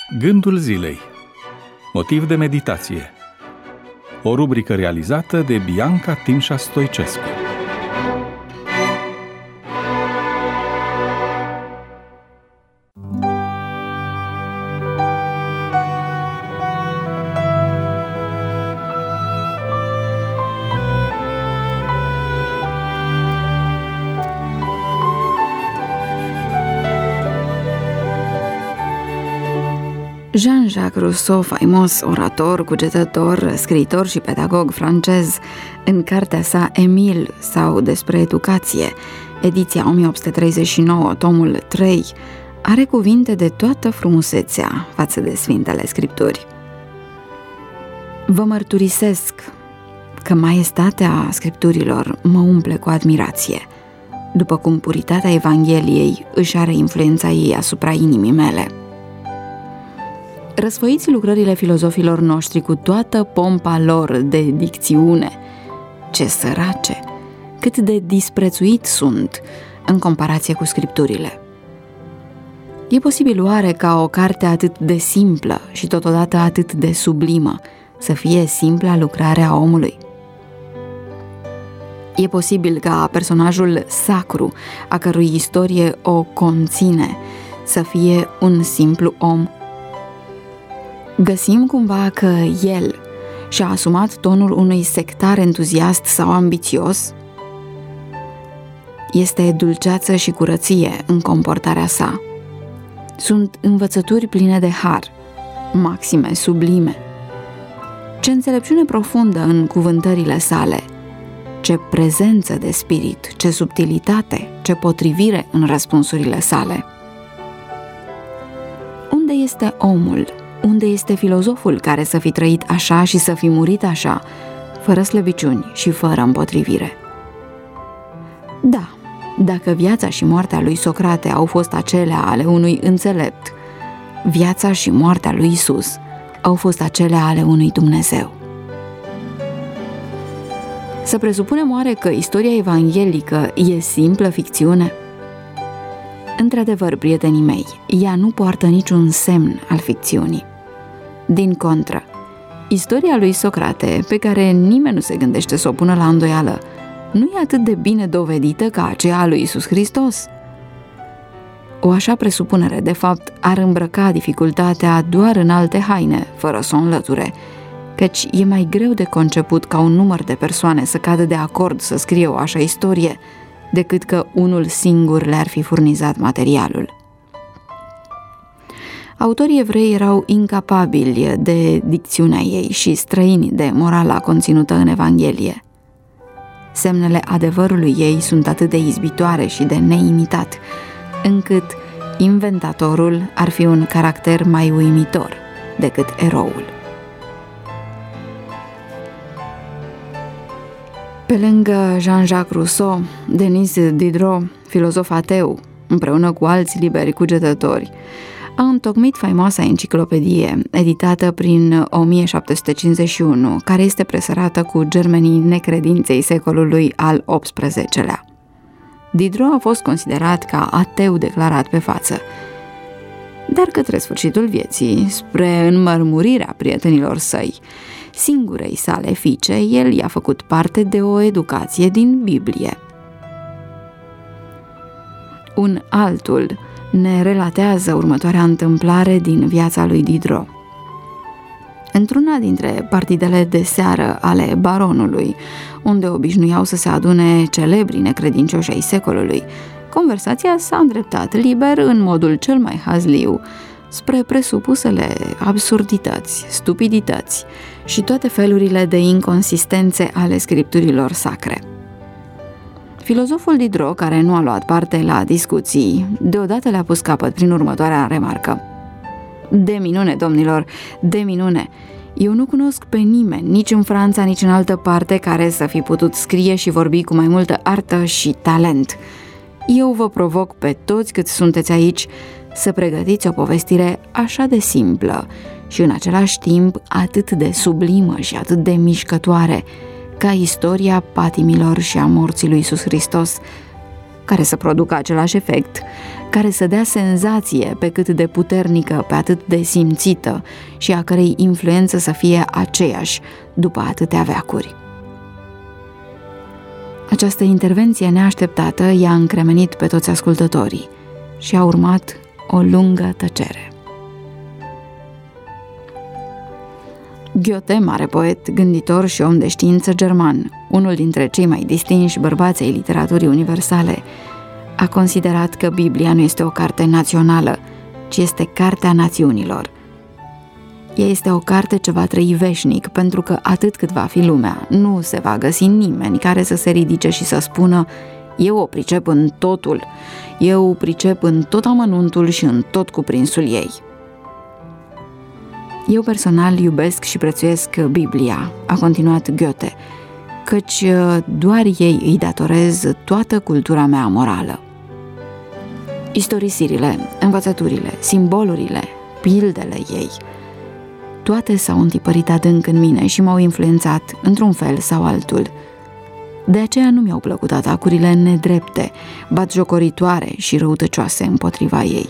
Gândul zilei. Motiv de meditație. O rubrică realizată de Bianca Timșa Stoicescu. Jean-Jacques Rousseau, faimos orator, cugetător, scriitor și pedagog francez, în cartea sa Emile sau despre educație, ediția 1839, tomul 3, are cuvinte de toată frumusețea față de Sfintele Scripturi. Vă mărturisesc că maestatea Scripturilor mă umple cu admirație, după cum puritatea Evangheliei își are influența ei asupra inimii mele. Răsfoiți lucrările filozofilor noștri cu toată pompa lor de dicțiune. Ce sărace, cât de disprețuit sunt în comparație cu Scripturile. E posibil oare ca o carte atât de simplă și totodată atât de sublimă să fie simpla lucrare a omului? E posibil ca personajul sacru, a cărui istorie o conține, să fie un simplu om? Găsim cumva că el și-a asumat tonul unui sectar entuziast sau ambițios? Este dulceață și curăție în comportarea sa. Sunt învățături pline de har, maxime sublime. Ce înțelepciune profundă în cuvântările sale, ce prezență de spirit, ce subtilitate, ce potrivire în răspunsurile sale. Unde este omul? Unde este filozoful care să fi trăit așa și să fi murit așa, fără slăbiciuni și fără împotrivire? Da, dacă viața și moartea lui Socrate au fost acelea ale unui înțelept, viața și moartea lui Isus au fost acelea ale unui Dumnezeu. Să presupunem oare că istoria evanghelică e simplă ficțiune? Într-adevăr, prietenii mei, ea nu poartă niciun semn al ficțiunii. Din contră, istoria lui Socrate, pe care nimeni nu se gândește să o pună la îndoială, nu e atât de bine dovedită ca aceea a lui Iisus Hristos. O așa presupunere, de fapt, ar îmbrăca dificultatea doar în alte haine, fără să o înlăture, căci e mai greu de conceput ca un număr de persoane să cadă de acord să scrie o așa istorie, decât că unul singur le-ar fi furnizat materialul. Autorii evrei erau incapabili de dicțiunea ei și străini de morala conținută în Evanghelie. Semnele adevărului ei sunt atât de izbitoare și de neimitat, încât inventatorul ar fi un caracter mai uimitor decât eroul. Pe lângă Jean-Jacques Rousseau, Denis Diderot, filozof ateu, împreună cu alți liberi cugetători, a întocmit faimoasa enciclopedie, editată prin 1751, care este presărată cu germenii necredinței secolului al XVIII-lea. Diderot a fost considerat ca ateu declarat pe față, dar către sfârșitul vieții, spre înmărmurirea prietenilor săi, singurei sale fiice, el i-a făcut parte de o educație din Biblie. Un altul ne relatează următoarea întâmplare din viața lui Diderot. Într-una dintre partidele de seară ale baronului, unde obișnuiau să se adune celebri necredincioși ai secolului, conversația s-a îndreptat liber în modul cel mai hazliu spre presupusele absurdități, stupidități și toate felurile de inconsistențe ale scripturilor sacre. Filozoful Diderot, care nu a luat parte la discuții, deodată le-a pus capăt prin următoarea remarcă. De minune, domnilor, de minune! Eu nu cunosc pe nimeni, nici în Franța, nici în altă parte, care să fi putut scrie și vorbi cu mai multă artă și talent. Eu vă provoc pe toți cât sunteți aici să pregătiți o povestire așa de simplă și în același timp atât de sublimă și atât de mișcătoare, ca istoria patimilor și a morții lui Iisus Hristos, care să producă același efect, care să dea senzație pe cât de puternică, pe atât de simțită și a cărei influență să fie aceeași după atâtea veacuri. Această intervenție neașteptată i-a încremenit pe toți ascultătorii și a urmat o lungă tăcere. Goethe, mare poet, gânditor și om de știință german, unul dintre cei mai distinși bărbați ai literaturii universale, a considerat că Biblia nu este o carte națională, ci este cartea națiunilor. Ea este o carte ce va trăi veșnic, pentru că atât cât va fi lumea, nu se va găsi nimeni care să se ridice și să spună: eu o pricep în totul, eu pricep în tot amănuntul și în tot cuprinsul ei. Eu personal iubesc și prețuiesc Biblia, a continuat Goethe, căci doar ei îi datorez toată cultura mea morală. Istorisirile, învățăturile, simbolurile, pildele ei, toate s-au întipărit adânc în mine și m-au influențat într-un fel sau altul. De aceea nu mi-au plăcut atacurile nedrepte, batjocoritoare și răutăcioase împotriva ei.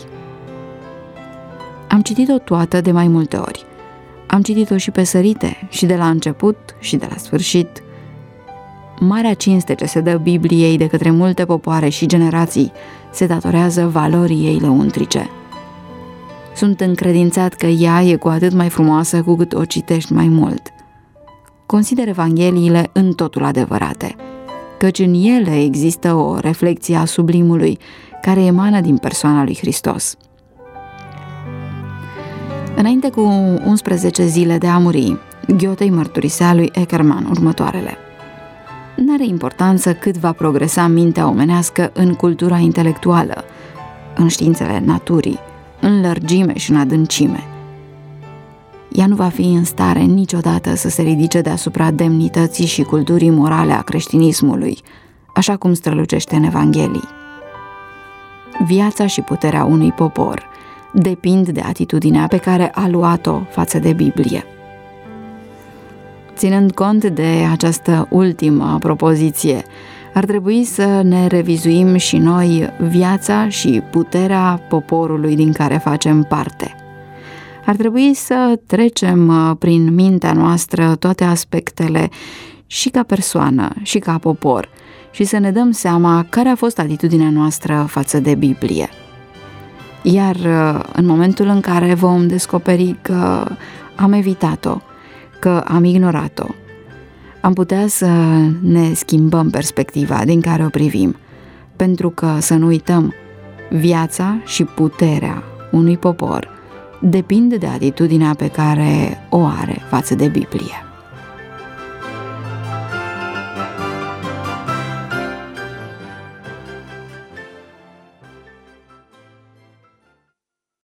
Am citit-o toată de mai multe ori. Am citit-o și pe sărite, și de la început, și de la sfârșit. Marea cinste ce se dă Bibliei de către multe popoare și generații se datorează valorii ei lăuntrice. Sunt încredințat că ea e cu atât mai frumoasă cu cât o citești mai mult. Consider Evangheliile în totul adevărate, căci în ele există o reflecție a sublimului care emană din persoana lui Hristos. Înainte cu 11 zile de a muri, Goethe îi mărturisea lui Eckermann următoarele: n-are importanță cât va progresa mintea omenească în cultura intelectuală, în științele naturii, în lărgime și în adâncime. Ea nu va fi în stare niciodată să se ridice deasupra demnității și culturii morale a creștinismului, așa cum strălucește în Evanghelii. Viața și puterea unui popor depind de atitudinea pe care a luat-o față de Biblie. Ținând cont de această ultimă propoziție, ar trebui să ne revizuim și noi viața și puterea poporului din care facem parte. Ar trebui să trecem prin mintea noastră toate aspectele, și ca persoană, și ca popor, și să ne dăm seama care a fost atitudinea noastră față de Biblie. Iar în momentul în care vom descoperi că am evitat-o, că am ignorat-o, am putea să ne schimbăm perspectiva din care o privim, pentru că, să nu uităm, viața și puterea unui popor depind de atitudinea pe care o are față de Biblie.